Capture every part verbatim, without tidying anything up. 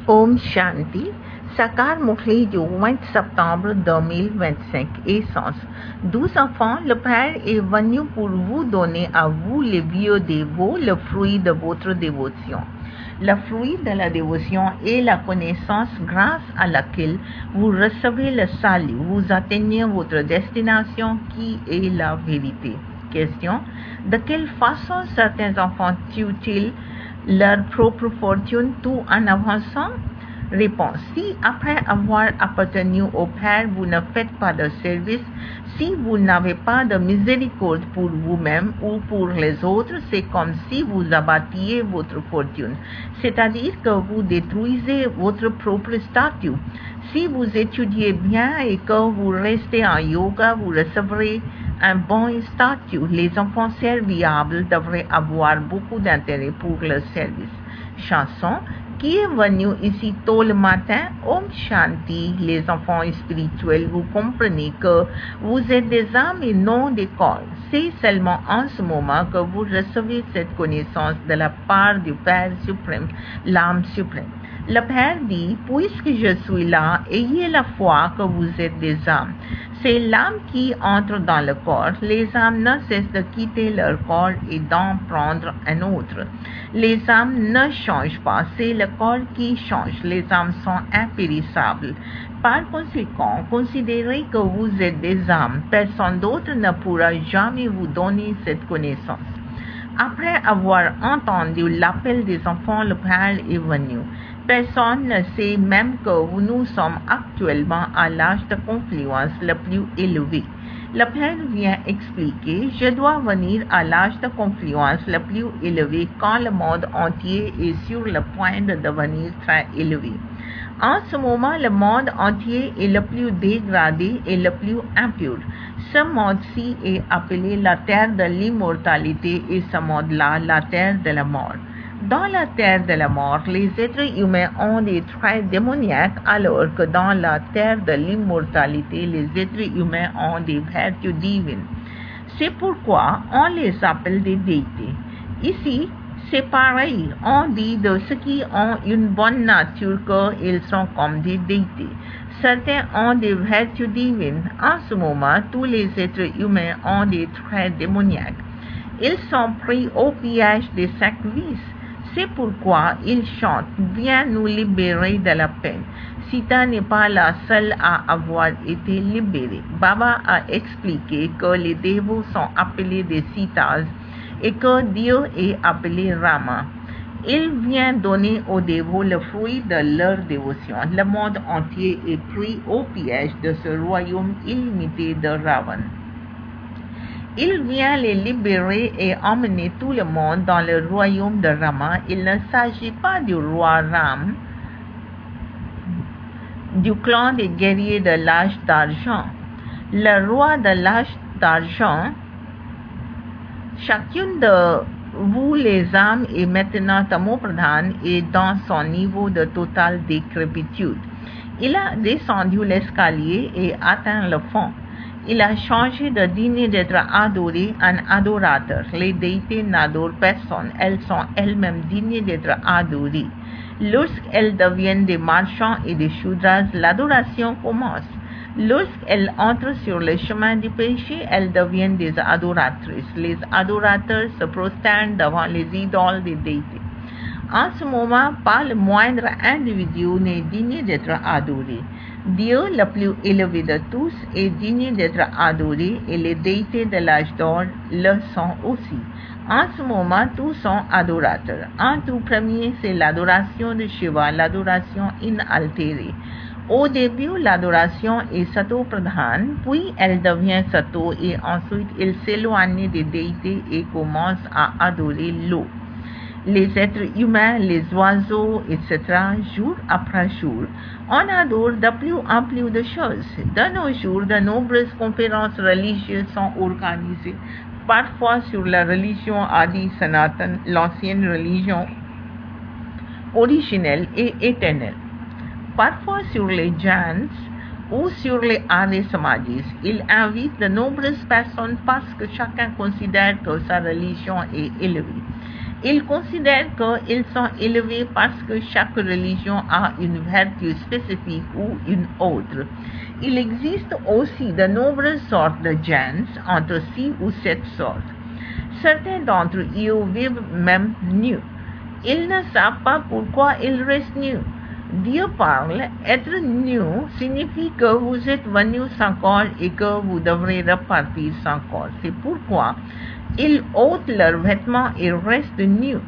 Om Shanti, Sakar Mukhi du vingt septembre deux mille vingt-cinq, Essence. Douze enfants, le Père est venu pour vous donner à vous les vieux dévots, le fruit de votre dévotion. Le fruit de la dévotion est la connaissance grâce à laquelle vous recevez le salut, vous atteignez votre destination qui est la vérité. Question: de quelle façon certains enfants tuent-ils leur propre fortune tout en avançant? Réponse: si après avoir appartenu au Père, vous ne faites pas de service, si vous n'avez pas de miséricorde pour vous-même ou pour les autres, c'est comme si vous abattiez votre fortune, c'est-à-dire que vous détruisez votre propre statut. Si vous étudiez bien et que vous restez en yoga, vous recevrez un bon statut. Les enfants serviables devraient avoir beaucoup d'intérêt pour le service. Chanson: qui est venu ici tôt le matin? Om Shanti. Les enfants spirituels, vous comprenez que vous êtes des âmes et non des corps. C'est seulement en ce moment que vous recevez cette connaissance de la part du Père suprême, l'âme suprême. Le Père dit: puisque je suis là, ayez la foi que vous êtes des âmes. C'est l'âme qui entre dans le corps. Les âmes ne cessent de quitter leur corps et d'en prendre un autre. Les âmes ne changent pas, c'est le corps qui change. Les âmes sont impérissables. Par conséquent, considérez que vous êtes des âmes. Personne d'autre ne pourra jamais vous donner cette connaissance. Après avoir entendu l'appel des enfants, le Père est venu. Personne ne sait même que nous sommes actuellement à l'âge de confluence le plus élevé. Le Père vient expliquer: je dois venir à l'âge de confluence le plus élevé quand le monde entier est sur le point de devenir très élevé. En ce moment, le monde entier est le plus dégradé et le plus impur. Ce monde-ci est appelé la terre de l'immortalité et ce monde-là la terre de la mort. Dans la terre de la mort, les êtres humains ont des traits démoniaques, alors que dans la terre de l'immortalité, les êtres humains ont des vertus divines. C'est pourquoi on les appelle des déités. Ici, c'est pareil, on dit de ceux qui ont une bonne nature qu'ils sont comme des déités. Certains ont des vertus divines. En ce moment, tous les êtres humains ont des traits démoniaques. Ils sont pris au piège des cinq vices. C'est pourquoi ils chantent: viens nous libérer de la peine. Sita n'est pas la seule à avoir été libérée. Baba a expliqué que les dévots sont appelés des Sitas et que Dieu est appelé Rama. Il vient donner aux dévots le fruit de leur dévotion. Le monde entier est pris au piège de ce royaume illimité de Ravan. Il vient les libérer et emmener tout le monde dans le royaume de Rama. Il ne s'agit pas du roi Ram, du clan des guerriers de l'âge d'argent. Le roi de l'âge d'argent, chacune de vous les âmes est maintenant Tamopradhan et dans son niveau de totale décrépitude. Il a descendu l'escalier et atteint le fond. Il a changé de digne d'être adoré en adorateur. Les déités n'adorent personne, elles sont elles-mêmes dignes d'être adorées. Lorsqu'elles deviennent des marchands et des shudras, l'adoration commence. Lorsqu'elles entrent sur le chemin du péché, elles deviennent des adoratrices. Les adorateurs se prosternent devant les idoles des déités. En ce moment, pas le moindre individu n'est digne d'être adoré. Dieu, le plus élevé de tous, est digne d'être adoré et les déités de l'âge d'or le sont aussi. En ce moment, tous sont adorateurs. En tout premier, c'est l'adoration de Shiva, l'adoration inaltérée. Au début, l'adoration est Sato Pradhan, puis elle devient Sato et ensuite il s'éloigne des déités et commence à adorer l'eau. Les êtres humains, les oiseaux, et cetera, jour après jour, on adore de plus en plus de choses. De nos jours, de nombreuses conférences religieuses sont organisées, parfois sur la religion Adi Sanatan, l'ancienne religion originelle et éternelle, parfois sur les Jains ou sur les Arya Samajis. Il invite de nombreuses personnes parce que chacun considère que sa religion est élevée. Ils considèrent qu'ils sont élevés parce que chaque religion a une vertu spécifique ou une autre. Il existe aussi de nombreuses sortes de gens, entre six ou sept sortes. Certains d'entre eux vivent même nus. Ils ne savent pas pourquoi ils restent nus. Dieu parle, être nu signifie que vous êtes venus sans corps et que vous devrez repartir sans corps. C'est pourquoi ils ôtent leurs vêtements et restent nus.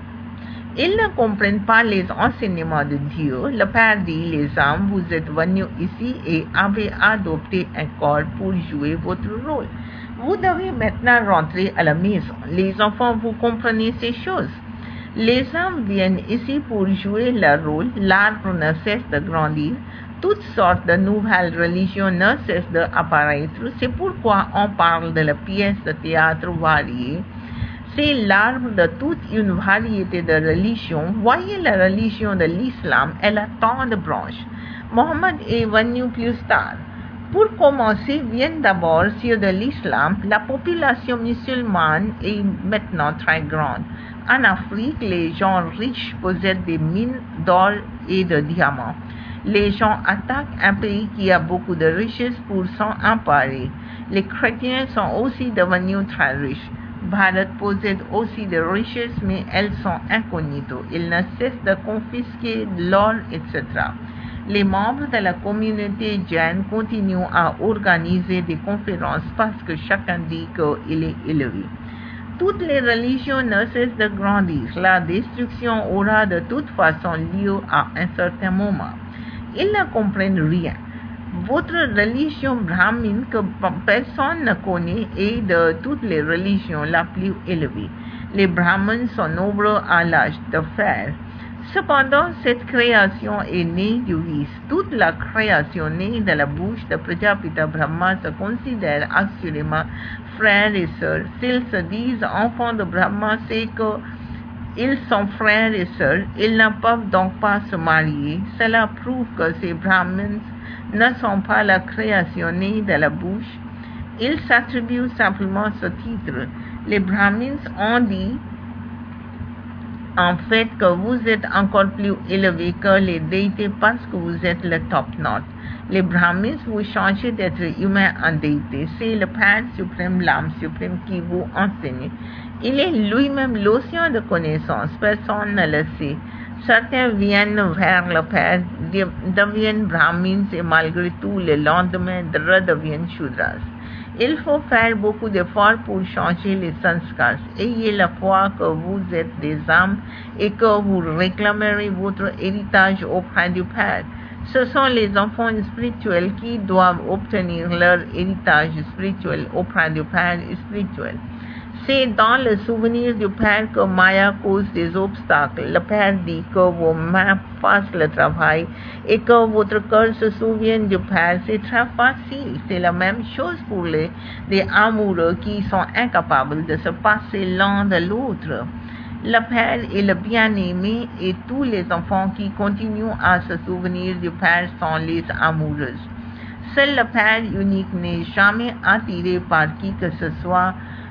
Ils ne comprennent pas les enseignements de Dieu. Le Père dit, les hommes, vous êtes venus ici et avez adopté un corps pour jouer votre rôle. Vous devez maintenant rentrer à la maison. Les enfants, vous comprenez ces choses. Les hommes viennent ici pour jouer leur rôle. L'arbre ne cesse de grandir. Toutes sortes de nouvelles religions ne cessent d'apparaître. C'est pourquoi on parle de la pièce de théâtre variée. C'est l'arbre de toute une variété de religions. Voyez la religion de l'islam, elle a tant de branches. Mohammed est venu plus tard. Pour commencer, viennent d'abord ceux de l'islam. La population musulmane est maintenant très grande. En Afrique, les gens riches possèdent des mines d'or et de diamants. Les gens attaquent un pays qui a beaucoup de richesses pour s'en emparer. Les chrétiens sont aussi devenus très riches. Bharat possède aussi des richesses, mais elles sont incognito. Ils ne cessent de confisquer l'or, et cetera. Les membres de la communauté jaine continuent à organiser des conférences parce que chacun dit qu'il est élevé. Toutes les religions ne cessent de grandir. La destruction aura de toute façon lieu à un certain moment. Ils ne comprennent rien. Votre religion brahmine que personne ne connaît est de toutes les religions la plus élevée. Les brahmanes sont nombreux à l'âge de fer. Cependant, cette création est née du vice. Toute la création née de la bouche de Prajapita Brahma se considère assurément frères et sœurs. S'ils se disent enfants de Brahma, c'est que ils sont frères et sœurs. Ils ne peuvent donc pas se marier. Cela prouve que ces brahmins ne sont pas la création née de la bouche. Ils s'attribuent simplement ce titre. Les brahmins ont dit en fait que vous êtes encore plus élevé que les déités parce que vous êtes le top note. Les brahmins, vous changez d'être humain en déité. C'est le Père suprême, l'âme suprême qui vous enseigne. Il est lui-même l'océan de connaissance. Personne ne le sait. Certains viennent vers le Père, deviennent brahmins et malgré tout, le lendemain, redeviennent shudras. Il faut faire beaucoup d'efforts pour changer les sanskars. Ayez la foi que vous êtes des âmes et que vous réclamerez votre héritage auprès du Père. Ce sont les enfants spirituels qui doivent obtenir leur héritage spirituel auprès du Père spirituel. C'est dans le souvenir du Père que Maya cause des obstacles. Le Père dit que vos mains fassent le travail et que votre cœur se souvienne du Père. C'est très facile. C'est la même chose pour les, les amoureux qui sont incapables de se passer l'un de l'autre. Le Père est le bien-aimé et tous les enfants qui continuent à se souvenir du Père sont les amoureuses. Seul le Père unique n'est jamais attiré par qui que ce soit,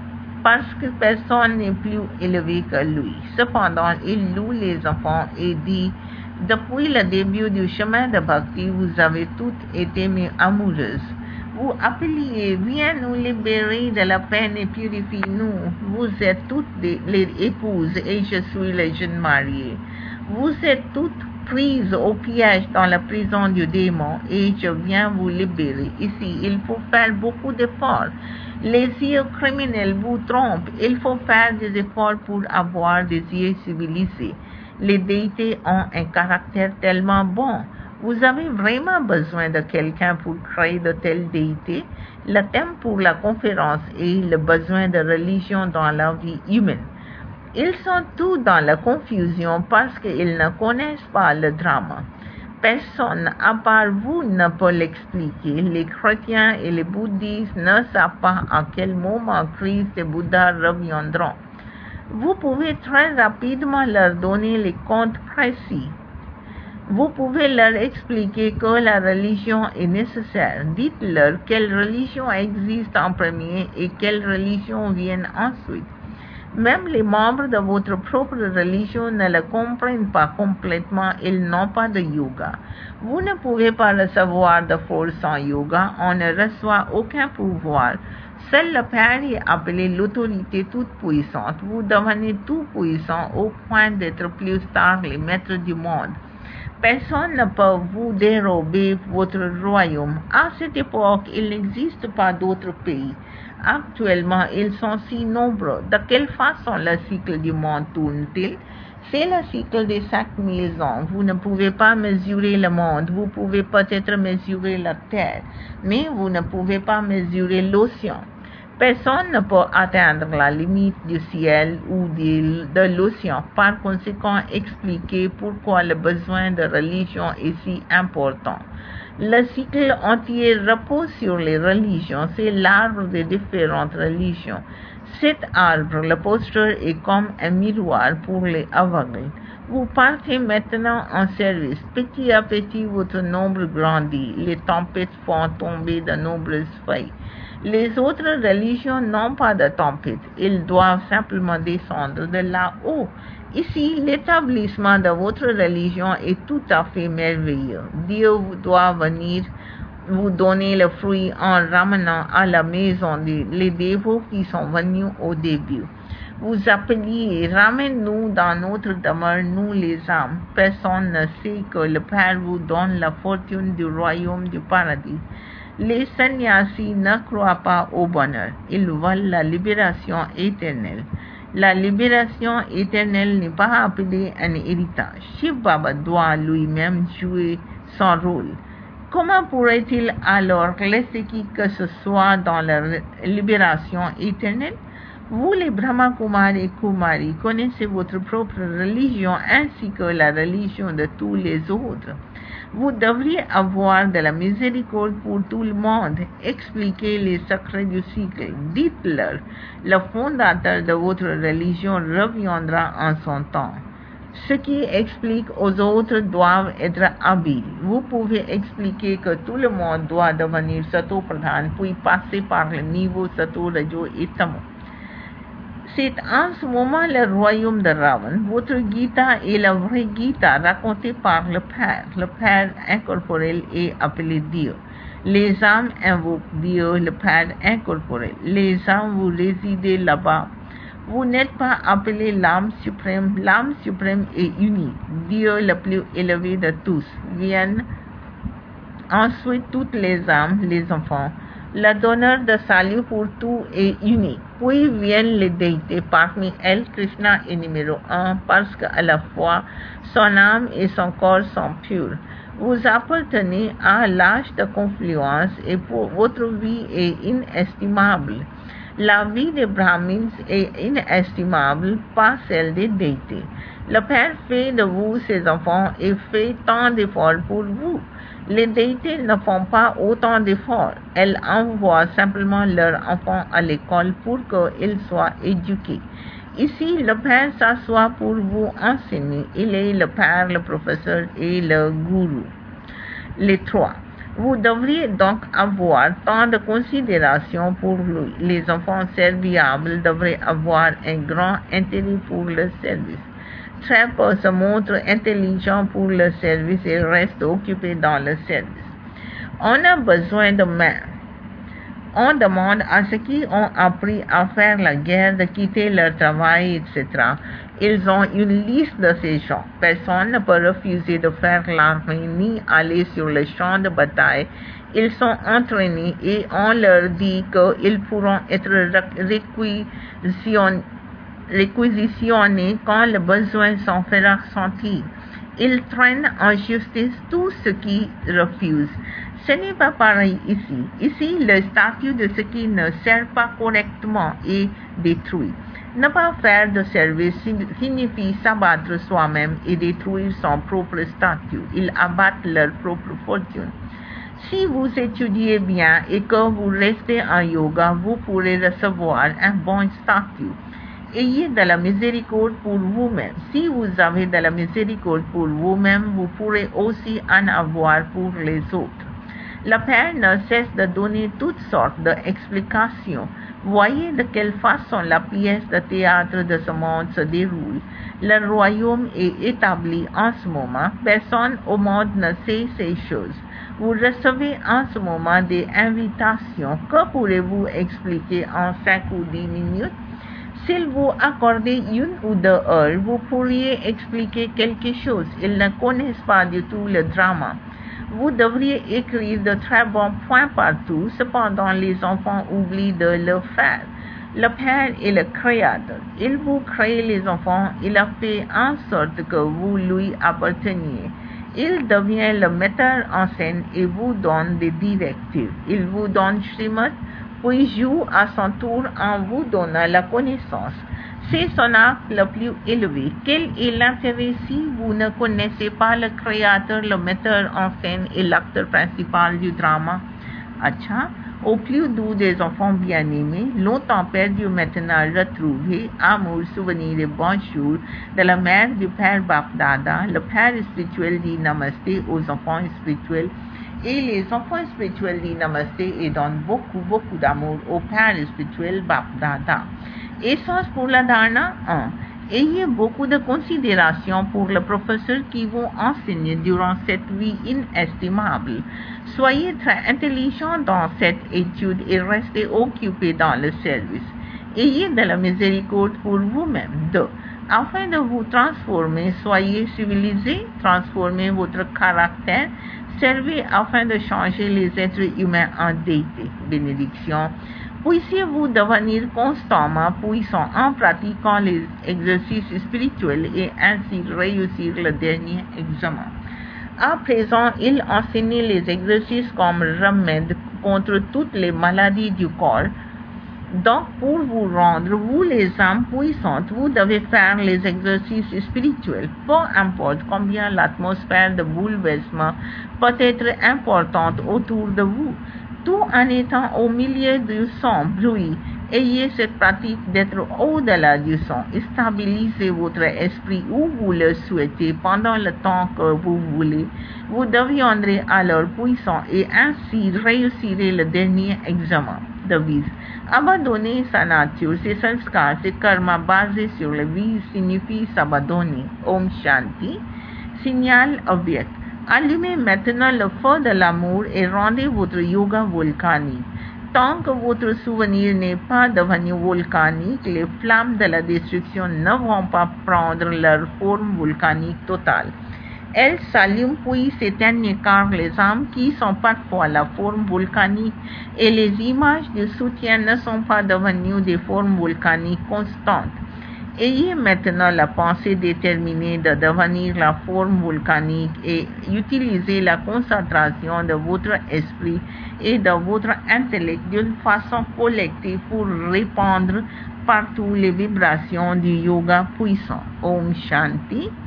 parce que personne n'est plus élevé que lui. Cependant, il loue les enfants et dit, depuis le début du chemin de Bhakti, vous avez toutes été mes amoureuses. Vous appeliez, viens nous libérer de la peine et purifie-nous. Vous êtes toutes des, les épouses et je suis le jeune marié. Vous êtes toutes prises au piège dans la prison du démon et je viens vous libérer. Ici, il faut faire beaucoup d'efforts. Les yeux criminels vous trompent. Il faut faire des efforts pour avoir des yeux civilisés. Les déités ont un caractère tellement bon. Vous avez vraiment besoin de quelqu'un pour créer de telles déités. Le thème pour la conférence est le besoin de religion dans la vie humaine. Ils sont tous dans la confusion parce qu'ils ne connaissent pas le drame. Personne à part vous ne peut l'expliquer. Les chrétiens et les bouddhistes ne savent pas à quel moment Christ et Bouddha reviendront. Vous pouvez très rapidement leur donner les comptes précis. Vous pouvez leur expliquer que la religion est nécessaire. Dites-leur quelle religion existe en premier et quelle religion vient ensuite. Même les membres de votre propre religion ne le comprennent pas complètement, ils n'ont pas de yoga. Vous ne pouvez pas recevoir de force sans yoga, on ne reçoit aucun pouvoir. Seul le Père est appelé l'autorité toute puissante. Vous devenez tout puissant au point d'être plus tard les maîtres du monde. Personne ne peut vous dérober votre royaume. À cette époque, il n'existe pas d'autres pays. Actuellement, ils sont si nombreux. De quelle façon le cycle du monde tourne-t-il? C'est le cycle des cinq mille ans. Vous ne pouvez pas mesurer le monde. Vous pouvez peut-être mesurer la terre, mais vous ne pouvez pas mesurer l'océan. Personne ne peut atteindre la limite du ciel ou de, de l'océan. Par conséquent, expliquer pourquoi le besoin de religion est si important. Le cycle entier repose sur les religions. C'est l'arbre des différentes religions. Cet arbre, le poster, est comme un miroir pour les aveugles. Vous partez maintenant en service. Petit à petit, votre nombre grandit. Les tempêtes font tomber de nombreuses feuilles. Les autres religions n'ont pas de tempête. Ils doivent simplement descendre de là-haut. Ici, l'établissement de votre religion est tout à fait merveilleux. Dieu doit venir vous donner le fruit en ramenant à la maison les dévots qui sont venus au début. Vous appeliez, ramène-nous dans notre demeure, nous les âmes. Personne ne sait que le Père vous donne la fortune du royaume du paradis. Les sannyasis ne croient pas au bonheur. Ils veulent la libération éternelle. La libération éternelle n'est pas appelée un héritage. Shiv Baba doit lui-même jouer son rôle. Comment pourrait-il alors laisser qui que ce soit dans la libération éternelle? Vous, les Brahma Kumar et Kumari, connaissez votre propre religion ainsi que la religion de tous les autres. Vous devriez avoir de la miséricorde pour tout le monde. Expliquez les secrets du cycle. Dites-leur, le fondateur de votre religion reviendra en son temps. Ceux qui expliquent aux autres doivent être habiles. Vous pouvez expliquer que tout le monde doit devenir Sato Pradhan, puis passer par le niveau Sato, Rajo et Tamo. C'est en ce moment le royaume de Ravan. Votre Gita est la vraie Gita racontée par le Père. Le Père incorporel est appelé Dieu. Les âmes invoquent Dieu, le Père incorporel. Les âmes, vous résidez là-bas. Vous n'êtes pas appelé l'âme suprême. L'âme suprême est unique. Dieu le plus élevé de tous. Viennent ensuite toutes les âmes, les enfants. Le donneur de salut pour tout est unique. Puis viennent les déités. Parmi elles, Krishna est numéro un parce qu'à la fois, son âme et son corps sont purs. Vous appartenez à l'âge de confluence et pour votre vie est inestimable. La vie des Brahmins est inestimable, pas celle des déités. Le Père fait de vous ses enfants et fait tant d'efforts pour vous. Les déités ne font pas autant d'efforts. Elles envoient simplement leurs enfants à l'école pour qu'ils soient éduqués. Ici, le Père s'assoit pour vous enseigner. Il est le Père, le professeur et le gourou. Les trois. Vous devriez donc avoir tant de considération pour lui. Les enfants serviables devraient avoir un grand intérêt pour le service. Très peu se montrent intelligents pour le service et restent occupés dans le service. On a besoin de mains. On demande à ceux qui ont appris à faire la guerre de quitter leur travail, et cetera. Ils ont une liste de ces gens. Personne ne peut refuser de faire l'armée ni aller sur le champ de bataille. Ils sont entraînés et on leur dit qu'ils pourront être réquisitionnés réquisitionnés quand le besoin s'en fera sentir. Ils traînent en justice tous ceux qui refusent. Ce n'est pas pareil ici. Ici, le statut de ce qui ne sert pas correctement est détruit. Ne pas faire de service signifie s'abattre soi-même et détruire son propre statut. Ils abattent leur propre fortune. Si vous étudiez bien et que vous restez en yoga, vous pourrez recevoir un bon statut. Ayez de la miséricorde pour vous-même. Si vous avez de la miséricorde pour vous-même, vous pourrez aussi en avoir pour les autres. Le Père ne cesse de donner toutes sortes d'explications. Voyez de quelle façon la pièce de théâtre de ce monde se déroule. Le royaume est établi en ce moment. Personne au monde ne sait ces choses. Vous recevez en ce moment des invitations. Que pourrez-vous expliquer en cinq ou dix minutes? S'il vous accordait une ou deux heures, vous pourriez expliquer quelque chose. Ils ne connaissent pas du tout le drama. Vous devriez écrire de très bons points partout, cependant les enfants oublient de le faire. Le Père est le Créateur. Il vous crée les enfants, il a fait en sorte que vous lui apparteniez. Il devient le metteur en scène et vous donne des directives. Il vous donne Shrimad, puis joue à son tour en vous donnant la connaissance. C'est son acte le plus élevé. Quel est l'intérêt si vous ne connaissez pas le Créateur, le metteur en scène et l'acteur principal du drama? Acha, au plus doux des enfants bien-aimés, longtemps perdus maintenant retrouvés, amour, souvenir et bonjour de la mère du Père Bapdada, le Père spirituel dit Namasté aux enfants spirituels et les enfants spirituels disent Namasté et donnent beaucoup, beaucoup d'amour au Père spirituel Bapdada. Essence pour la dharana un. Ayez beaucoup de considération pour le professeur qui vous enseigne durant cette vie inestimable. Soyez très intelligent dans cette étude et restez occupé dans le service. Ayez de la miséricorde pour vous-même. deux. Afin de vous transformer, soyez civilisés, transformez votre caractère, servez afin de changer les êtres humains en déité. Bénédiction. Puissiez-vous devenir constamment puissant en pratiquant les exercices spirituels et ainsi réussir le dernier examen. À présent, il enseigne les exercices comme remède contre toutes les maladies du corps. Donc, pour vous rendre, vous les âmes puissantes, vous devez faire les exercices spirituels. Peu importe combien l'atmosphère de bouleversement peut être importante autour de vous. Tout en étant au milieu du son, bruit, ayez cette pratique d'être au-delà du son. Stabilisez votre esprit où vous le souhaitez pendant le temps que vous voulez. Vous deviendrez alors puissant et ainsi réussirez le dernier examen. Devise. Abandonner sa nature, ses sanskars, ses karmas basés sur la vie signifie s'abandonner. Om Shanti. Signal object. Allumez maintenant le feu de l'amour et rendez votre yoga volcanique. Tant que votre souvenir n'est pas devenu volcanique, les flammes de la destruction ne vont pas prendre leur forme volcanique totale. Elles s'allument puis s'éteignent car les âmes qui sont parfois la forme volcanique et les images de soutien ne sont pas devenues des formes volcaniques constantes. Ayez maintenant la pensée déterminée de devenir la forme volcanique et utilisez la concentration de votre esprit et de votre intellect d'une façon collective pour répandre partout les vibrations du yoga puissant. Om Shanti.